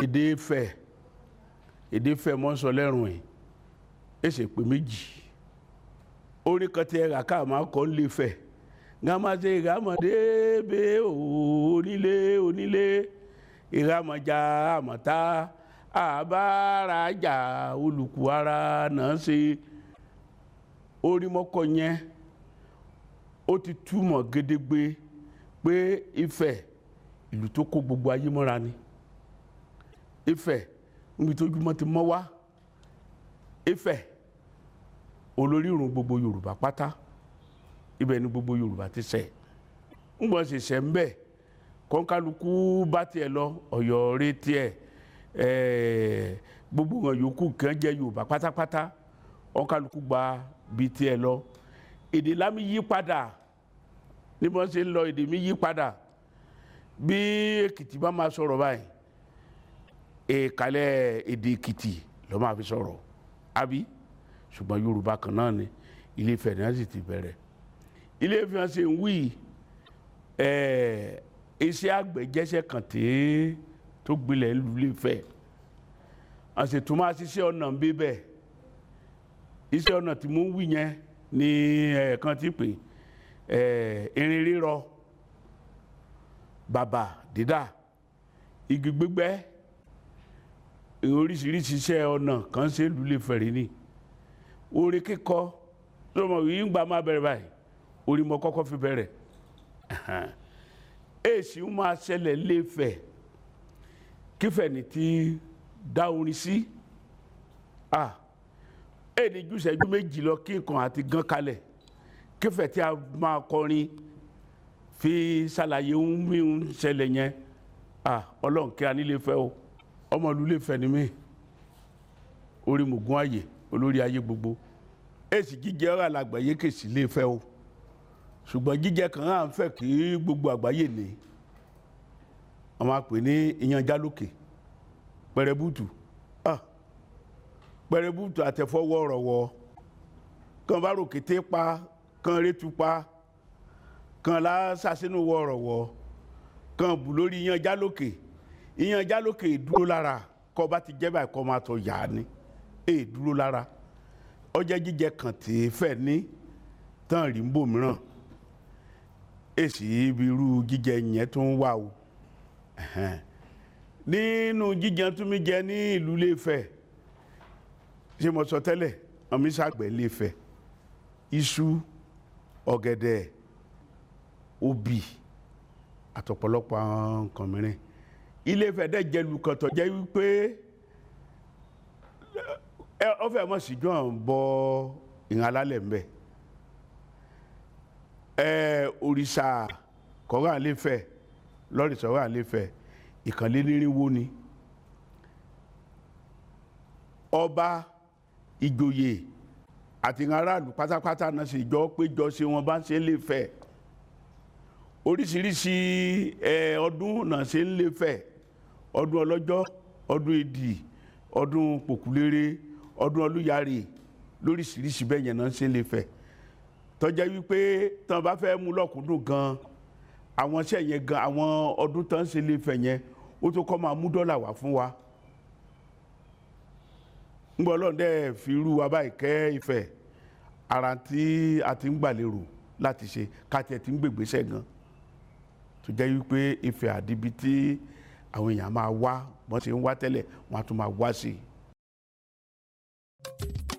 èdè Ifẹ̀ mọ́ sọ lẹ́rùn ẹ̀ ẹsẹ̀ pé méjì orí kan tí ẹ̀rà ká máa kọ́ lè fẹ̀ gámàdé ìrámọ̀dé bẹ́ onílé ìrámọ̀já àmọ̀tá àbárajà olùkú ara náà ṣe orí mọ́kọ̀ yẹn ó ti túmọ̀ gédégbé pé Ifẹ̀ ìlú tó kó gbogbo ayé mọ́ra ni Ifẹ̀ níbi tójúmọ́ ti mọ́ wá Ifẹ̀ olórírun gbogbo Yorùbá pátá ibẹ̀ ni gbogbo Yorùbá ti ṣẹ̀ ń bọ̀ sì ṣẹ̀ ń bẹ̀ kọ́ńkálukú bá tiẹ̀ lọ Ọ̀yọ́ rí tiẹ̀ gbogbo wọn yòókù kan jẹ́ Yorùbá pátápátá kọ́ńkálukú gba bí tiẹ̀ lọ èdè lámì yí padà ní bọ́n ṣe ń lọ èdè mi yí padà bí Èkìtì bá máa sọ̀rọ̀ báyìí èkálẹ̀ èdè Èkìtì ló máa fi sọ̀rọ̀ àbí ṣùgbọ́n Yorùbá kan náà ni Ilé Ifẹ̀ náà sì ti bẹ̀rẹ̀ Ilé Ifẹ̀ ṣe ń wí iṣẹ́ àgbẹ̀ jẹ́ṣẹ́ kan tó gbilẹ̀ Ilé Ifẹ̀ a sì tún máa ṣiṣẹ́ ọ̀nà ń bíbẹ̀ iṣẹ́ ọ̀nà tí mo ń wí yẹn ní ẹ̀ẹ̀kan tí pè irin rírọ bàbà dídà igi gbígbẹ́ oríṣiríṣi iṣẹ́ ọ̀nà kan ṣe Ilé Ifẹ̀ rí ni orí kíkọ lọ́mọ yìí ń gbà máa bẹ̀rẹ̀ báyìí orí mọ́ kọ́kọ́ fi bẹ̀rẹ̀ èsì ń máa ṣẹlẹ̀ Ilé Ifẹ̀ kífẹ̀ ní ti dá orin sí èdè ju ìṣẹ́jú méjì lọ kí nǹkan àti gan kalẹ̀ kífẹ̀ tí a máa kọrin fi ṣàlàyé ohun mi ń ṣẹlẹ̀ yẹn Ọlọ́run kí a ní Ilé Ifẹ̀ o ọmọ ìlú Ilé Ifẹ̀ ni mí orí mògún ààyè olórí ayé gbogbo èsì jíjẹ ọ̀rọ̀ àlàgbàyé kèsì Ilé Ifẹ̀ o ṣùgbọ́n jíjẹ kan à ń fẹ́ kí gbogbo àgbáyé ní wọ́n máa pè ní iyán jálókè pẹrẹbùtù pẹrẹbùtù àtẹ̀fọ́wọ́ ọ̀rọ̀wọ́ kan bá rò kété pa kan rétú pa kan lásàsínú wọ ọ̀rọ̀wọ́ kan bù lórí iyán jálókè dúró lára kọ́ bá ti jẹ́ báyìí kọ́ máa tọ̀ yá ni dúró lára ọjọ́ jíjẹ kan tí fẹ́ ní tán rí ń bò mìíràn èsì ibi irú jíjẹ yẹn tó ń wà o nínú jíjẹ tó mi jẹ ní ìlú Ilé Ifẹ̀ ṣé mo sọ tẹ́lẹ̀ ọmọ ìṣàgbẹ̀ Ilé Ifẹ̀ iṣu ọ̀gẹ̀dẹ̀ obì àtọ̀pọ̀lọpọ̀ àwọn nǹkan mìíràn Ilé Ifẹ̀ dẹ̀ jẹ́ ìlú kan tó jẹ́ wípé ọfẹ mọ sí jọ ń bọ ìhàn alálẹ̀ ń bẹ òrìṣà kọ̀ọ̀rọ̀ Ilé Ifẹ̀ lọ́rìṣà ọ̀rọ̀ Ilé Ifẹ̀ ìkànlénírínwó ni ọba ìjòyè àti ìhàn aráàlú pátápátá náà sì jọ péjọ sí wọn bá ń ṣe Ilé Ifẹ̀ oríṣiríṣi ọdún náà ṣe Ilé Ifẹ̀ ọdún ọlọ́jọ́ ọdún ìdì ọdún pòkúlérè ọdún olúyàrè lóríṣiríṣi bẹ́ẹ̀ yẹn náà ṣe Ilé Ifẹ̀ tọ́jẹ́ wípé tán bá fẹ́ mú lọ́kùndùn gan àwọn iṣẹ́ yẹn gan àwọn ọdún tán ṣe Ilé Ifẹ̀ yẹn ó tó kọ́ máa mú dọ́là wá fún wa ń bọ́ Ọlọ́run dẹ́ fi irú wa báyìí kẹ́ Ifẹ̀ ara tí a ti ń gbàlérò láti ṣe káàtì ẹ̀ ti ń gbègbèsẹ̀ gan tó jẹ́ wípé Ifẹ̀ àdìbí tí àwọn èèyàn máa wá wọ́n ti ń wá tẹ́lẹ̀ wọ́n á tún máa wá sí i.